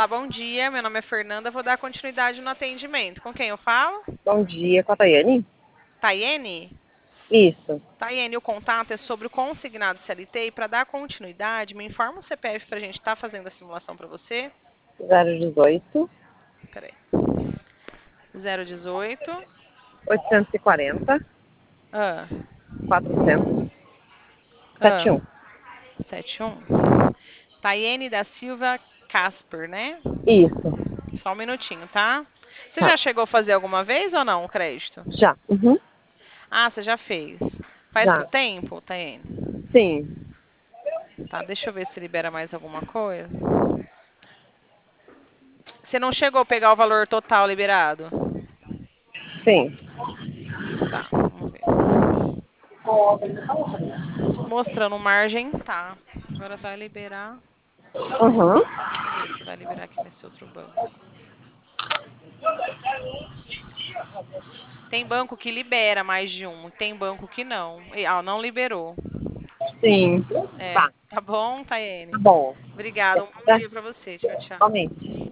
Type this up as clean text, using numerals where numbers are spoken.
Olá, bom dia. Meu nome é Fernanda. Vou dar continuidade no atendimento. Com quem eu falo? Bom dia, com a Tayane? Taiene? Isso, Taiene, o contato é sobre o consignado CLT e para dar continuidade, me informa o CPF para a gente estar fazendo a simulação para você. 018 Peraí. 018 840 ah, 400 ah, 71. 71. Taiene da Silva Casper, né? Isso, Só um minutinho, tá? Você tá. já chegou a fazer alguma vez ou não o crédito? Já. Uhum. Ah, você já fez. Faz Já. muito tempo, Taiene? Sim, Tá, deixa eu ver se libera mais alguma coisa. Você não chegou a pegar o valor total liberado? sim. Tá, vamos ver. Mostrando margem, tá. Agora vai liberar. Uhum. Deixa eu ver se vai liberar aqui nesse outro banco. Tem banco que libera mais de um, tem banco que não. Ah, não liberou. Sim. É, Tá, tá bom, tá Taiane? bom. Obrigada, um bom Tá. dia pra você. Tchau, tchau. Somente.